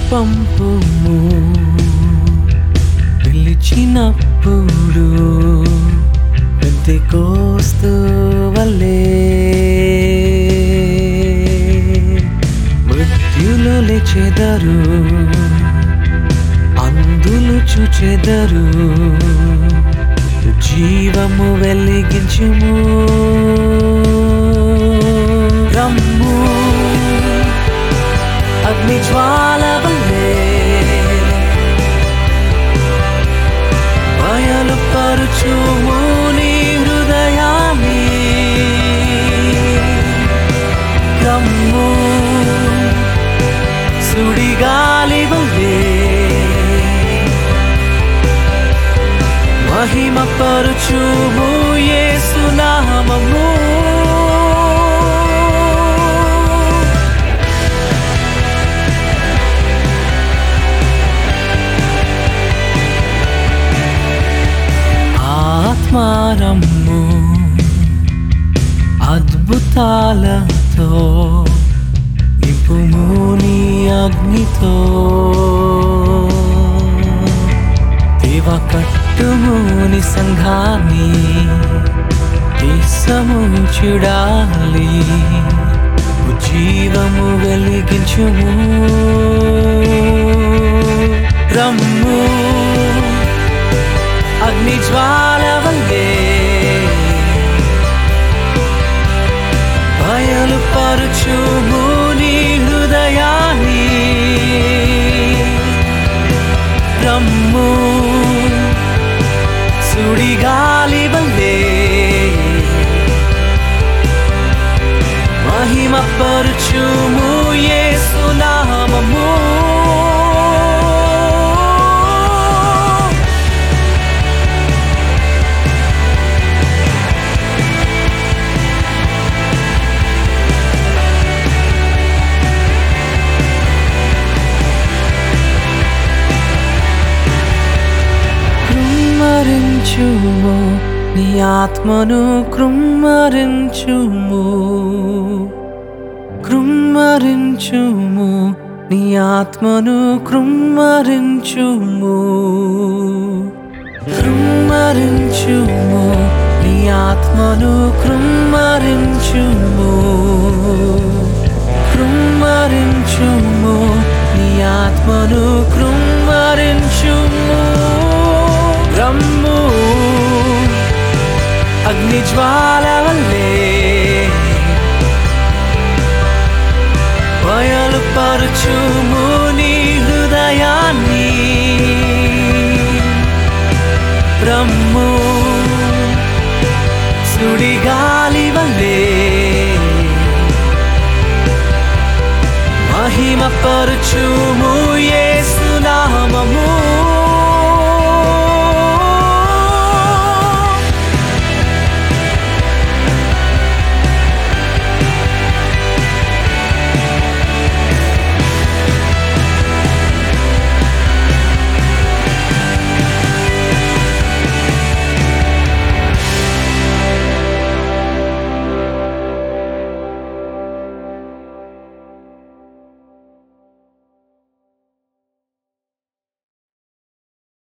పంపుము పిలిచినప్పుడు పెంతెకోస్తు వలె మృత్యులు లేచెదరు అందులు చూచెదరు జీవము వెలిగించుము రమ్ము అగ్ని జ్వాల వలె బయలుపరచుము నీ హృదయాన్ని రమ్ము సుడిగాలి వలె మహిమపరచుము యేసు నామము ఆత్మారమ్ము అద్భుతాలతో నింపుము నీ అగ్నితో దేవ కట్టుము నీ సంఘాన్ని దేశము చూడాలి జీవము వెలిగించుము రమ్ము అగ్ని జ్వాల వలె బయలుపరచుము నీ హృదయాన్ని రమ్ము సుడిగాలి వలె మహిమపరచుము యేసు నామము కృమ్మరించుము నీ ఆత్మను కృమ్మరించుము కృమ్మరించుము నీ ఆత్మను కృమ్మరించుము కృమ్మరించుము నీ ఆత్మను కృమ్మరించుము కృమ్మరించుము నీ ఆత్మను కృమ్మరించుము రమ్ము అగ్ని జ్వాల వలె బయలుపరచుము నీ హృదయాన్ని రమ్ము సుడిగాలి వలె మహిమపరచుము యేసు నామము